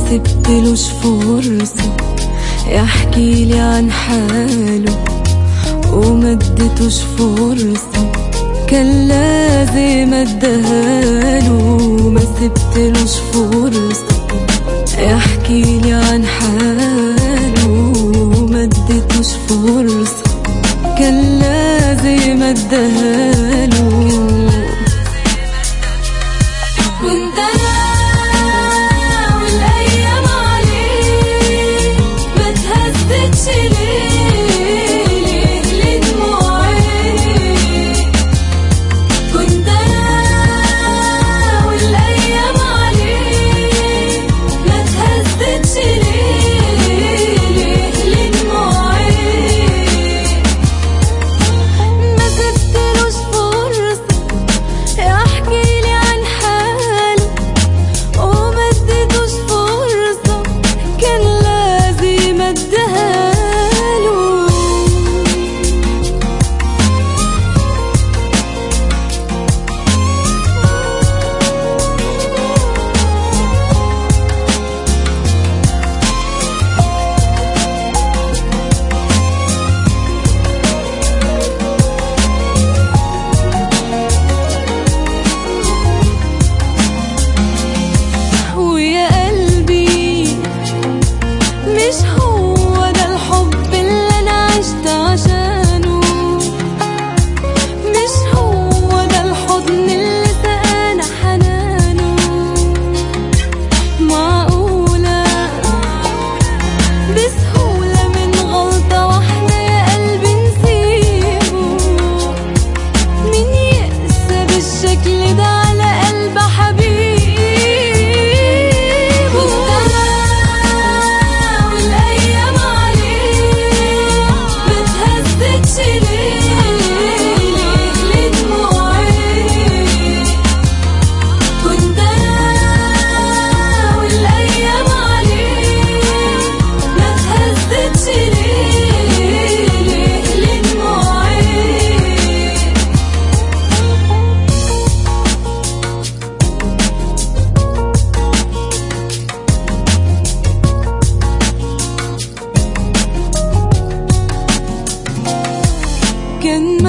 سبتلوش فرصة يحكيلي عن حاله وما اديتوش فرصة كان لازم ادهاله. ما سبتلوش فرصة يحكيلي عن حاله وما اديتوش فرصة كان لازم ادهاله. كنت انا والايام عليه ما تهزتش ليه لدموعي. كنت انا والايام عليه ما تهزتش ليه لدموعي. ما سبتلوش فرصة يحكيلي عن حاله وما اديتوش فرصة كان لازم ادهاله. ويا قلبي مش هو ده الحب اللي انا عشت عشانه. مش هو ده الحضن اللي سقانا حنانه. معقولة بسهولة من غلطة واحدة يا قلبي نسيبه؟ مين يقسى بالشكل ده على قلب حبيبه؟ كنت انا والايام عليه ما تهزتش ليه لدموعي. كنت انا والايام عليه ما تهزتش ليه لدموعي. كان